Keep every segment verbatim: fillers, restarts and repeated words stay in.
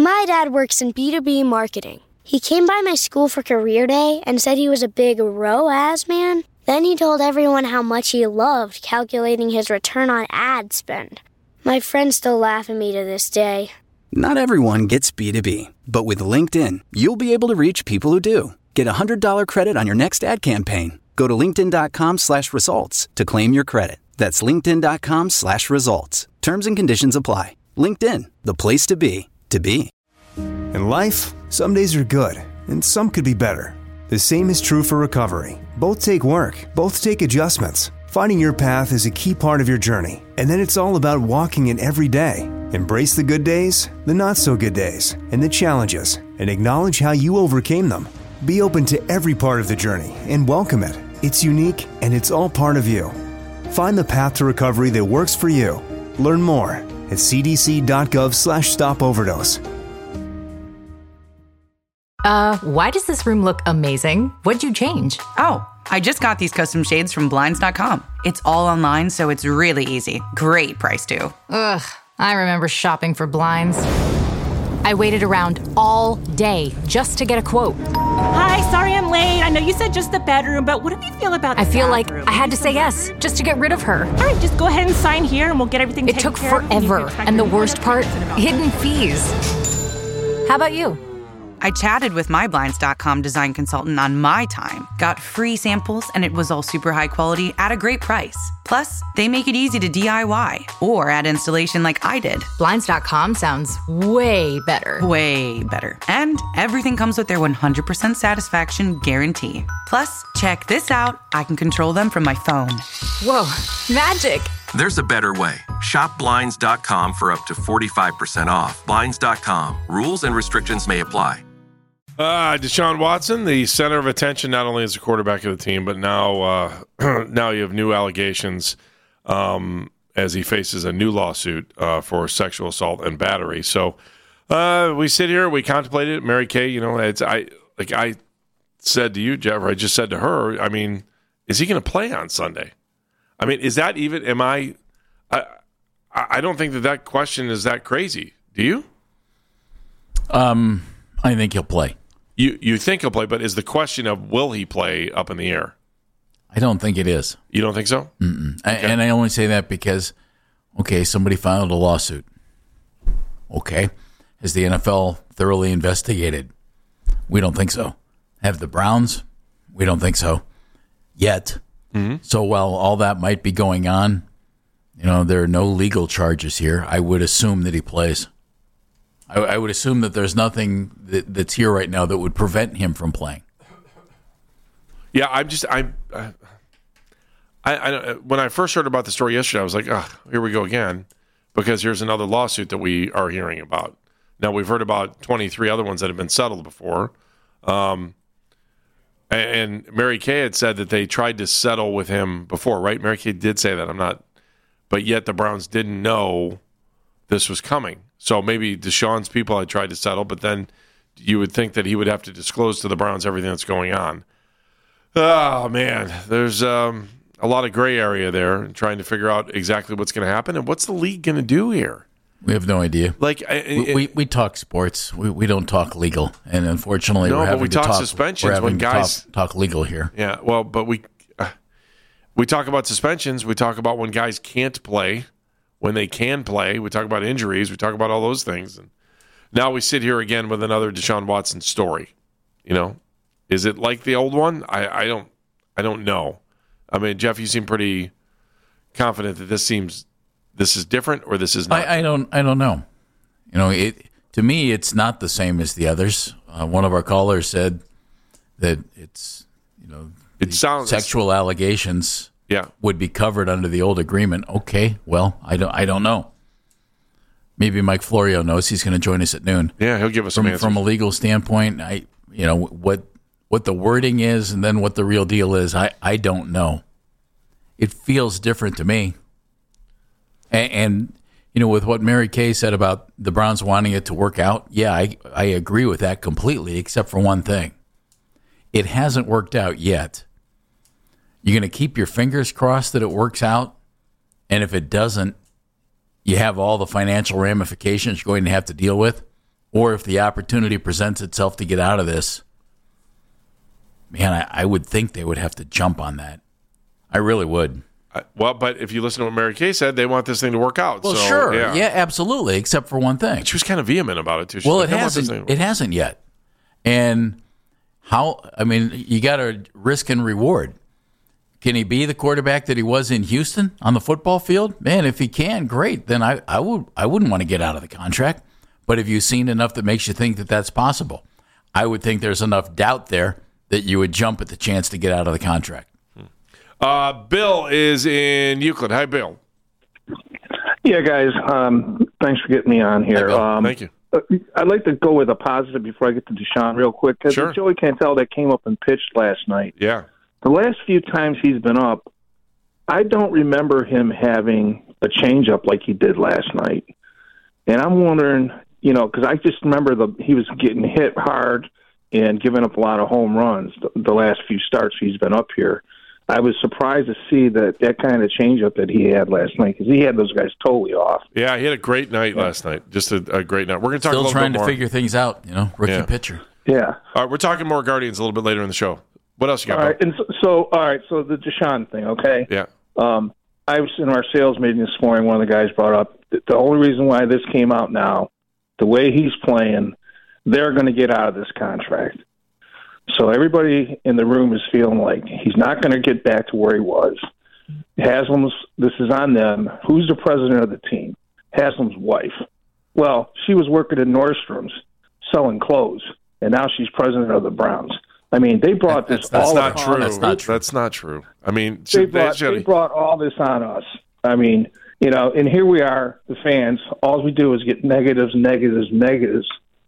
My dad works in B two B marketing. He came by my school for career day and said he was a big R O A S man. Then he told everyone how much he loved calculating his return on ad spend. My friends still laugh at me to this day. Not everyone gets B two B, but with LinkedIn, you'll be able to reach people who do. Get a one hundred dollars credit on your next ad campaign. Go to linkedin.com slash results to claim your credit. That's linkedin.com slash results. Terms and conditions apply. LinkedIn, the place to be, to be. In life, some days are good, and some could be better. The same is true for recovery. Both take work, both take adjustments. Finding your path is a key part of your journey, and then it's all about walking it every day. Embrace the good days, the not-so-good days, and the challenges, and acknowledge how you overcame them. Be open to every part of the journey and welcome it. It's unique, and it's all part of you. Find the path to recovery that works for you. Learn more at cdc.gov slash stop overdose. Uh, why does this room look amazing? What'd you change? Oh, I just got these custom shades from Blinds dot com. It's all online, so it's really easy. Great price, too. Ugh, I remember shopping for blinds. I waited around all day just to get a quote. Hi, sorry I'm late. I know you said just the bedroom, but what do you feel about the I feel bathroom? like I had to say yes just to get rid of her. All right, just go ahead and sign here and we'll get everything It taken took care of. forever, and the worst part, hidden fees. How about you? I chatted with my Blinds dot com design consultant on my time, got free samples, and it was all super high quality at a great price. Plus, they make it easy to D I Y or add installation like I did. Blinds dot com sounds way better. Way better. And everything comes with their one hundred percent satisfaction guarantee. Plus, check this out. I can control them from my phone. Whoa, magic. There's a better way. Shop Blinds dot com for up to forty-five percent off. Blinds dot com. Rules and restrictions may apply. Uh, Deshaun Watson, the center of attention, not only as the quarterback of the team, but now uh, now you have new allegations um, as he faces a new lawsuit uh, for sexual assault and battery. So uh, we sit here, we contemplate it. Mary Kay, you know, it's I like I said to you, Jeff, or I just said to her, I mean, is he going to play on Sunday? I mean, is that even? Am I? I I don't think that that question is that crazy. Do you? Um, I think he'll play. You you think he'll play, but is the question of will he play up in the air? I don't think it is. You don't think so? Mm-mm. I, and I only say that because, okay, somebody filed a lawsuit. Okay. Has the N F L thoroughly investigated? We don't think so. Have the Browns? We don't think so. Yet. Mm-hmm. So while all that might be going on, you know, there are no legal charges here. I would assume that he plays. I, I would assume that there's nothing that, that's here right now that would prevent him from playing. Yeah, I'm just I'm. I, I when I first heard about the story yesterday, I was like, oh, here we go again, because here's another lawsuit that we are hearing about. Now we've heard about twenty-three other ones that have been settled before, um, and, and Mary Kay had said that they tried to settle with him before, right? Mary Kay did say that. I'm not, but yet the Browns didn't know this was coming. So maybe Deshaun's people had tried to settle, but then you would think that he would have to disclose to the Browns everything that's going on. Oh, man, there's um, a lot of gray area there and trying to figure out exactly what's going to happen and what's the league going to do here. We have no idea. Like I, we, we we talk sports. We we don't talk legal, and unfortunately, no, we're but having we to talk, talk suspensions we're having when guys to talk, talk legal here. Yeah, well, but we uh, we talk about suspensions. We talk about when guys can't play, when they can play. We talk about injuries. We talk about all those things. And now we sit here again with another Deshaun Watson story. You know, is it like the old one? I, I don't I don't know. I mean, Jeff, you seem pretty confident that this seems this is different, or this is not. I, I don't I don't know. You know, it to me, it's not the same as the others. Uh, one of our callers said that it's, you know, it sounds sexual allegations yeah. would be covered under the old agreement. Okay, well, I don't I don't know. Maybe Mike Florio knows. He's going to join us at noon. Yeah, he'll give us from some answers. From a legal standpoint. I you know what what the wording is, and then what the real deal is. I, I don't know. It feels different to me. And, and you know, with what Mary Kay said about the Browns wanting it to work out, yeah, I, I agree with that completely, except for one thing. It hasn't worked out yet. You're going to keep your fingers crossed that it works out, and if it doesn't, you have all the financial ramifications you're going to have to deal with. or if the opportunity presents itself to get out of this, man, I, I would think they would have to jump on that. I really would. Uh, well, but if you listen to what Mary Kay said, they want this thing to work out. Well, so, sure. Yeah. yeah, absolutely, except for one thing. She was kind of vehement about it, too. She's well, like, it hasn't. It hasn't yet. And how, I mean, you got to risk and reward. Can he be the quarterback that he was in Houston on the football field? Man, if he can, great. Then I, I, would, I wouldn't want to get out of the contract. But have you seen enough that makes you think that that's possible? I would think there's enough doubt there that you would jump at the chance to get out of the contract. Uh, Bill is in Euclid. Hi, Bill. Yeah, guys. Um, thanks for getting me on here. Hi, um, Thank you. I'd like to go with a positive before I get to Deshaun real quick. Because Sure. Joey Cantel that came up and pitched last night. Yeah. The last few times he's been up, I don't remember him having a changeup like he did last night. And I'm wondering, you know, because I just remember the he was getting hit hard and giving up a lot of home runs the, the last few starts he's been up here. I was surprised to see that that kind of changeup that he had last night because he had those guys totally off. Yeah, he had a great night yeah. last night. Just a, a great night. We're going to talk Still a little trying bit to more. figure things out, you know, rookie yeah. pitcher. Yeah. All right, we're talking more Guardians a little bit later in the show. What else you got? All right, and so, so all right, so the Deshaun thing, okay? Yeah. Um, I was in our sales meeting this morning. One of the guys brought up that the only reason why this came out now, the way he's playing, they're going to get out of this contract. So everybody in the room is feeling like he's not going to get back to where he was. Haslam's, this is on them. Who's the president of the team? Haslam's wife. Well, she was working at Nordstrom's selling clothes, and now she's president of the Browns. I mean, they brought this that's all not upon true. us. That's not true. That's not true. I mean, They brought, they brought all this on us. I mean, you know, and here we are, the fans. All we do is get negatives, negatives, negatives.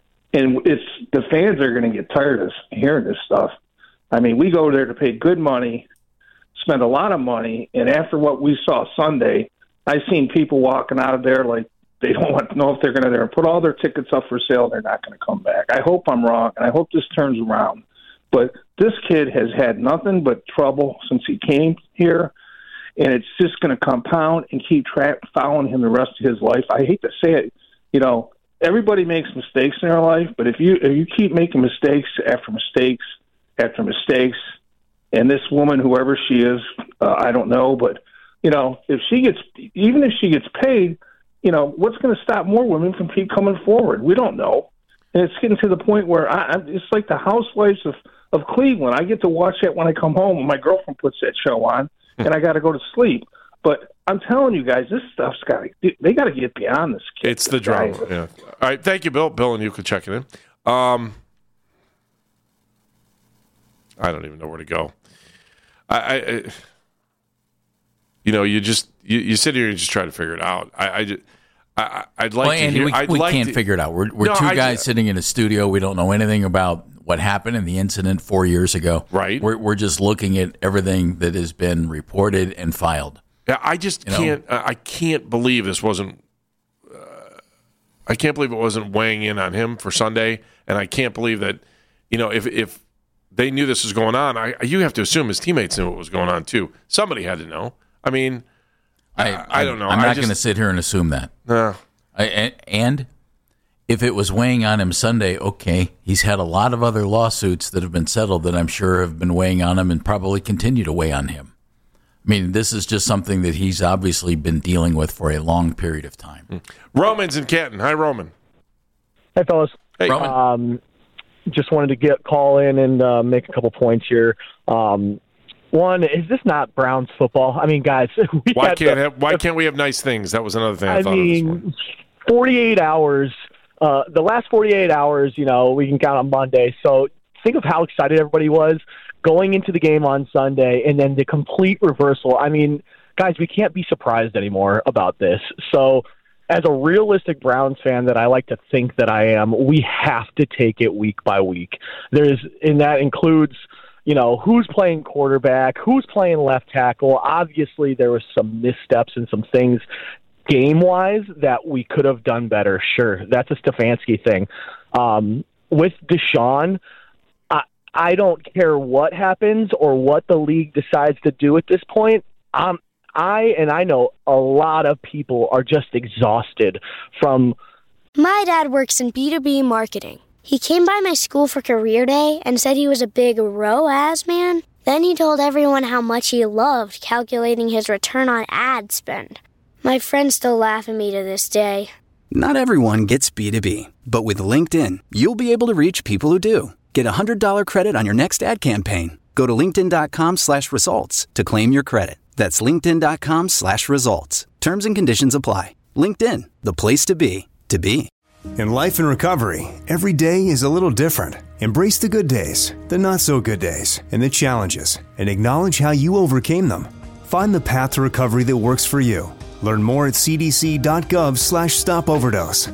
And it's the fans are going to get tired of hearing this stuff. I mean, we go there to pay good money, spend a lot of money, and after what we saw Sunday, I've seen people walking out of there like they don't want to know if they're going to there put all their tickets up for sale. They're not going to come back. I hope I'm wrong, and I hope this turns around. But this kid has had nothing but trouble since he came here, and it's just going to compound and keep tra- following him the rest of his life. I hate to say it, you know, everybody makes mistakes in their life, but if you if you keep making mistakes after mistakes after mistakes, and this woman, whoever she is, uh, I don't know, but you know, if she gets, even if she gets paid, you know, what's going to stop more women from keep coming forward? We don't know, and it's getting to the point where I, it's like the Housewives of of Cleveland. I get to watch that when I come home, and my girlfriend puts that show on, and I got to go to sleep. But I'm telling you guys, this stuff's got to, they got to get beyond this kid. It's the drama. Yeah. All right. Thank you, Bill. Bill and you can check it in. Um, I don't even know where to go. I, I, I you know, you just, you, you sit here and just try to figure it out. I, I just, I, I'd like well, to Andy, hear. we, I'd we like can't to, figure it out. We're, we're no, two I, guys sitting in a studio. We don't know anything about what happened in the incident four years ago. Right. We're, we're just looking at everything that has been reported and filed. Yeah, I just you can't. Uh, I can't believe this wasn't. Uh, I can't believe it wasn't weighing in on him for Sunday, and I can't believe that. You know, if if they knew this was going on, I you have to assume his teammates knew what was going on too. Somebody had to know. I mean, I I, I don't know. I'm I not just, going to sit here and assume that. No. I, and, and if it was weighing on him Sunday, okay, he's had a lot of other lawsuits that have been settled that I'm sure have been weighing on him and probably continue to weigh on him. I mean, this is just something that he's obviously been dealing with for a long period of time. Roman's in Canton. Hi, Roman. Hey, fellas. Hey, Roman. Um, just wanted to get call in and uh, make a couple points here. Um, one, is this not Browns football? I mean, guys, we why can't the, have, why can't we have nice things? That was another thing I, I thought mean, of this morning. forty-eight hours. Uh, the last forty-eight hours, you know, we can count on Monday. So think of how excited everybody was going into the game on Sunday, and then the complete reversal. I mean, guys, we can't be surprised anymore about this. So as a realistic Browns fan that I like to think that I am, we have to take it week by week. There's, and that includes, you know, who's playing quarterback, who's playing left tackle. Obviously, there was some missteps and some things game-wise that we could have done better. Sure, that's a Stefanski thing. Um, with Deshaun, I don't care what happens or what the league decides to do at this point. Um, I and I know a lot of people are just exhausted from My dad works in B two B marketing. He came by my school for career day and said he was a big R O A S man. Then he told everyone how much he loved calculating his return on ad spend. My friends still laugh at me to this day. Not everyone gets B two B, but with LinkedIn, you'll be able to reach people who do. Get a one hundred dollars credit on your next ad campaign. Go to linkedin.com slash results to claim your credit. That's linkedin.com slash results. Terms and conditions apply. LinkedIn, the place to be, to be. In life and recovery, every day is a little different. Embrace the good days, the not so good days, and the challenges, and acknowledge how you overcame them. Find the path to recovery that works for you. Learn more at cdc.gov slash stop overdose.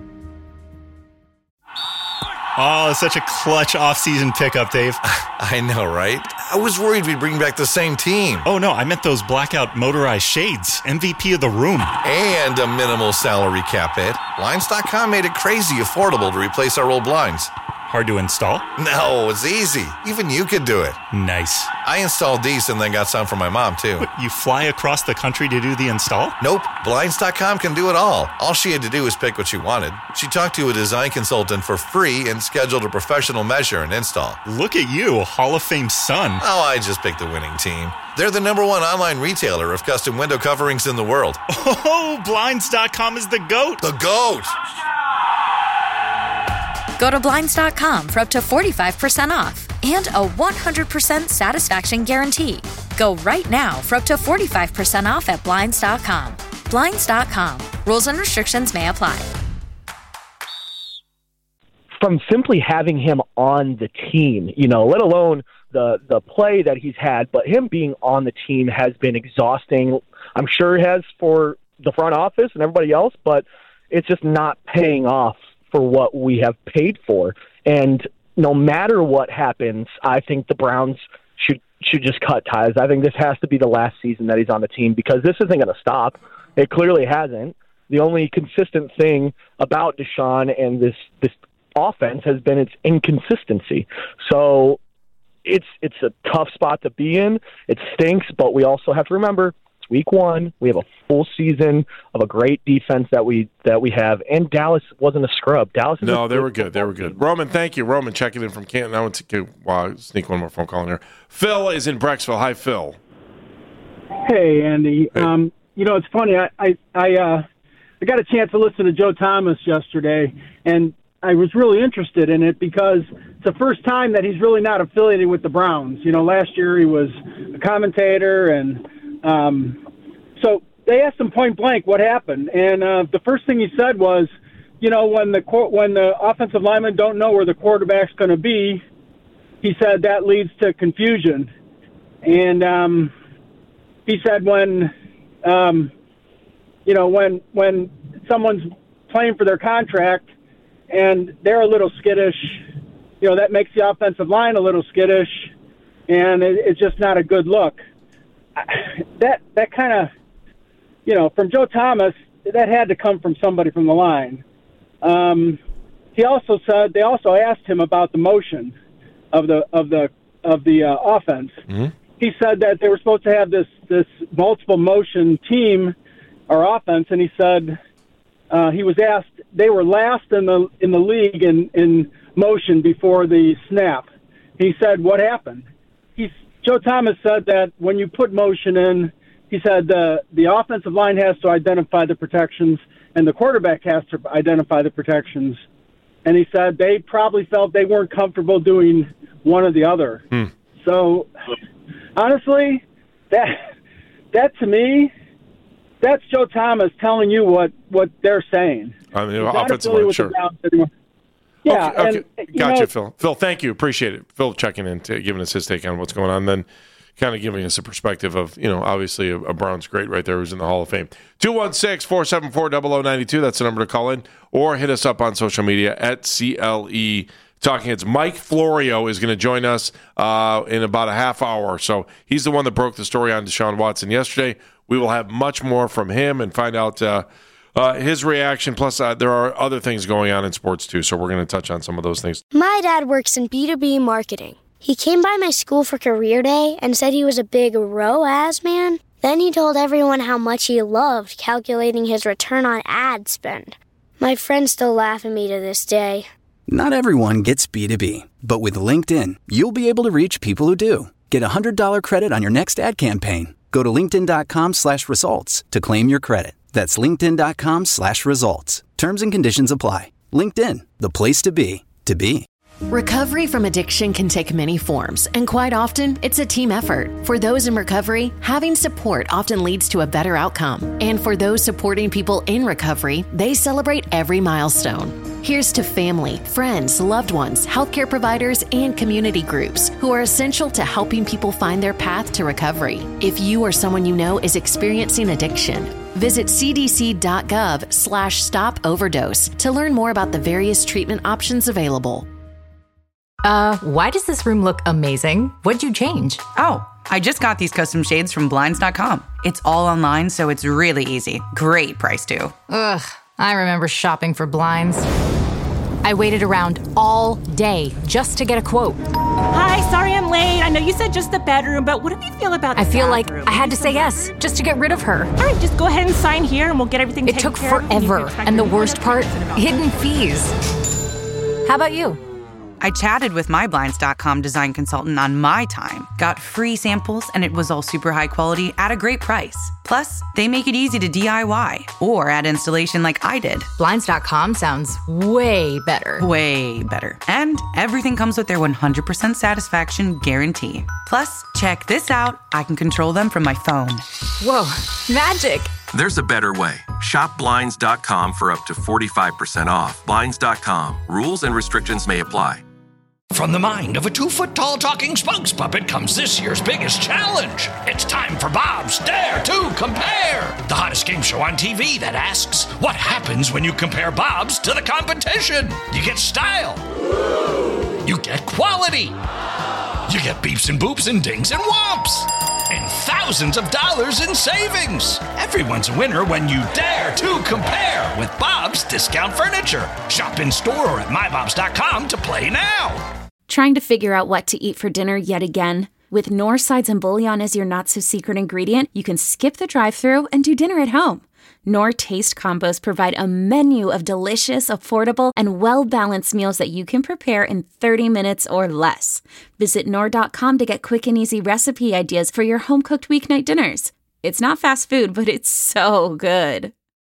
Oh, such a clutch off-season pickup, Dave. I know, right? I was worried we'd bring back the same team. Oh, no, I meant those blackout motorized shades. M V P of the room. And a minimal salary cap hit. Blinds dot com made it crazy affordable to replace our old blinds. Hard to install? No, it's easy. Even you could do it. Nice. I installed these and then got some for my mom, too. But you fly across the country to do the install? Nope. Blinds dot com can do it all. All she had to do was pick what she wanted. She talked to a design consultant for free and scheduled a professional measure and install. Look at you, Hall of Fame son. Oh, I just picked the winning team. They're the number one online retailer of custom window coverings in the world. Oh, Blinds dot com is the GOAT. The GOAT! Go to Blinds dot com for up to forty-five percent off and a one hundred percent satisfaction guarantee. Go right now for up to forty-five percent off at Blinds dot com. Blinds dot com. Rules and restrictions may apply. From simply having him on the team, you know, let alone the the play that he's had, but him being on the team has been exhausting. I'm sure it has for the front office and everybody else, but it's just not paying off for what we have paid for. And no matter what happens, I think the Browns should should just cut ties. I think this has to be the last season that he's on the team because this isn't going to stop. It clearly hasn't. The only consistent thing about Deshaun and this this offense has been its inconsistency. So it's it's a tough spot to be in. It stinks, but we also have to remember it's week one. We have a full season of a great defense that we that we have, and Dallas wasn't a scrub. Dallas, is no, a they were good. They were good. Roman, thank you. Roman checking in from Canton. I want to wow, sneak one more phone call in here. Phil is in Brecksville. Hi, Phil. Hey, Andy. Hey. Um, you know, it's funny. I I I, uh, I got a chance to listen to Joe Thomas yesterday, and I was really interested in it because it's the first time that he's really not affiliated with the Browns. You know, last year he was a commentator, and um, so they asked him point blank what happened, and uh, the first thing he said was, you know, when the when the offensive linemen don't know where the quarterback's going to be, he said that leads to confusion, and um, he said when, um, you know, when when someone's playing for their contract and they're a little skittish, you know, that makes the offensive line a little skittish, and it, it's just not a good look. That that kind of, you know, from Joe Thomas, that had to come from somebody from the line. Um, he also said they also asked him about the motion of the of the of the uh, offense. Mm-hmm. He said that they were supposed to have this this multiple motion team or offense, and he said. Uh, he was asked. They were last in the in the league in, in motion before the snap. He said, "What happened?" He's Joe Thomas said that when you put motion in, he said the the offensive line has to identify the protections and the quarterback has to identify the protections. And he said they probably felt they weren't comfortable doing one or the other. Hmm. So, honestly, that that to me. That's Joe Thomas telling you what, what they're saying. I mean, offensive line, sure. Yeah, okay, okay. And, gotcha, know, Phil. Phil, thank you. Appreciate it. Phil checking in, to, giving us his take on what's going on, then kind of giving us a perspective of, you know, obviously a, a Browns great right there who's in the Hall of Fame. two one six, four seven four, zero zero nine two. That's the number to call in. Or hit us up on social media at C L E Talking Heads. Mike Florio is going to join us uh, in about a half hour. So he's the one that broke the story on Deshaun Watson yesterday. We will have much more from him and find out uh, uh, his reaction. Plus, uh, there are other things going on in sports, too, so we're going to touch on some of those things. My dad works in B two B marketing. He came by my school for career day and said he was a big R O A S man. Then he told everyone how much he loved calculating his return on ad spend. My friends still laugh at me to this day. Not everyone gets B two B, but with LinkedIn, you'll be able to reach people who do. Get a one hundred dollars credit on your next ad campaign. Go to linkedin.com slash results to claim your credit. That's linkedin.com slash results. Terms and conditions apply. LinkedIn, the place to be, to be. Recovery from addiction can take many forms, and quite often, it's a team effort. For those in recovery, having support often leads to a better outcome. And for those supporting people in recovery, they celebrate every milestone. Here's to family, friends, loved ones, healthcare providers, and community groups who are essential to helping people find their path to recovery. If you or someone you know is experiencing addiction, visit cdc.gov slash stop overdose to learn more about the various treatment options available. Uh, why does this room look amazing? What'd you change? Oh, I just got these custom shades from Blinds dot com. It's all online, so it's really easy. Great price, too. Ugh, I remember shopping for blinds. I waited around all day just to get a quote. Hi, sorry I'm late. I know you said just the bedroom, but what do you feel about the I feel bathroom? like I had to say yes just to get rid of her. All right, just go ahead and sign here and we'll get everything It taken took care of. forever, and the worst part, hidden fees. How about you? I chatted with my Blinds dot com design consultant on my time, got free samples, and it was all super high quality at a great price. Plus, they make it easy to D I Y or add installation like I did. Blinds dot com sounds way better. Way better. And everything comes with their one hundred percent satisfaction guarantee. Plus, check this out. I can control them from my phone. Whoa, magic. There's a better way. Shop Blinds dot com for up to forty-five percent off. Blinds dot com. Rules and restrictions may apply. From the mind of a two-foot-tall talking spokes puppet comes this year's biggest challenge. It's time for Bob's Dare to Compare, the hottest game show on T V that asks, what happens when you compare Bob's to the competition? You get style. You get quality. You get beeps and boops and dings and whomps. And thousands of dollars in savings. Everyone's a winner when you dare to compare with Bob's Discount Furniture. Shop in store or at my bobs dot com to play now. Trying to figure out what to eat for dinner yet again? With Knorr sides and bouillon as your not-so-secret ingredient, you can skip the drive-thru and do dinner at home. Knorr Taste Combos provide a menu of delicious, affordable, and well-balanced meals that you can prepare in thirty minutes or less. Visit Knorr dot com to get quick and easy recipe ideas for your home-cooked weeknight dinners. It's not fast food, but it's so good.